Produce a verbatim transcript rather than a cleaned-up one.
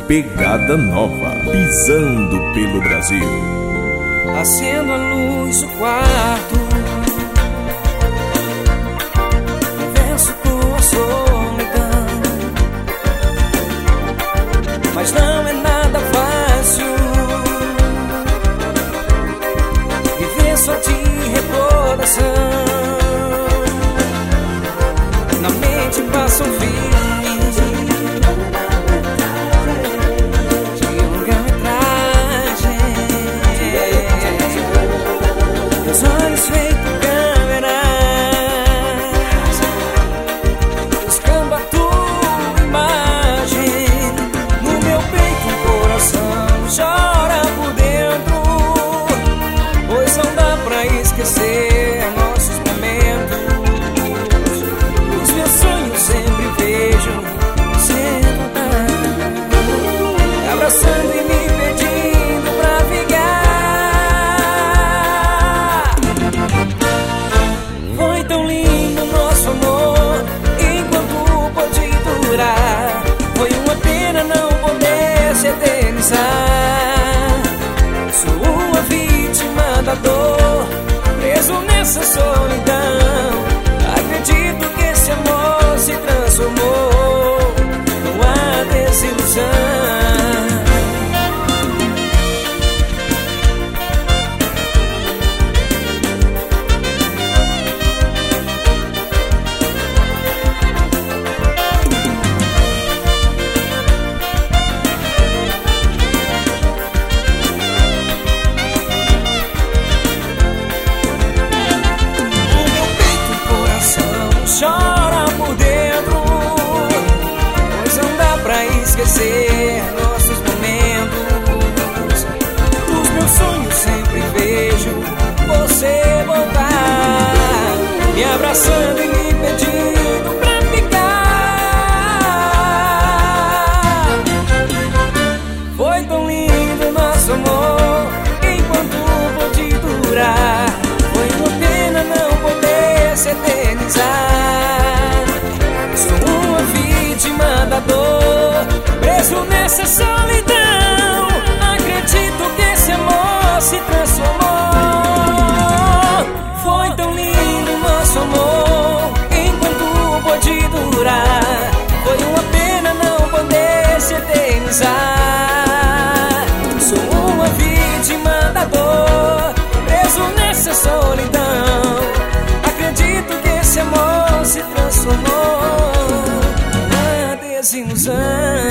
Pegada Nova, pisando pelo Brasil. Acendo a luz do quarto, converso com a solidão, mas não é nada fácil viver só de recordação. Na mente passam filmes de longa-metragem, meus olhos feitos câmeras, buscando a tua imagem. No meu peito o coração chora por dentro, pois não dá pra esquecer nossos momentos. Os meus sonhos sempre vejo você voltar, abraçando e me pedindo pra ficar. Foi tão lindo nosso amor enquanto pôde durar. Foi uma pena não poder se eternizar. Sou uma vítima da dor, preso nessa solidão. Acredito que esse amor se transformou numa desilusão. Chora por dentro, pois não dá pra esquecer nossos momentos. Nos meus sonhos sempre vejo você voltar, me abraçando e me pedindo pra ficar. Foi tão lindo nosso amor enquanto pôde durar. Foi uma pena não poder se eternizar. Da dor, preso nessa solidão. Acredito que esse amor se transformou. Foi tão lindo nosso amor enquanto pôde durar. Foi uma pena não poder se eternizar. Sou uma vítima da dor, preso nessa solidão. Acredito que esse amor se transformou desilusão.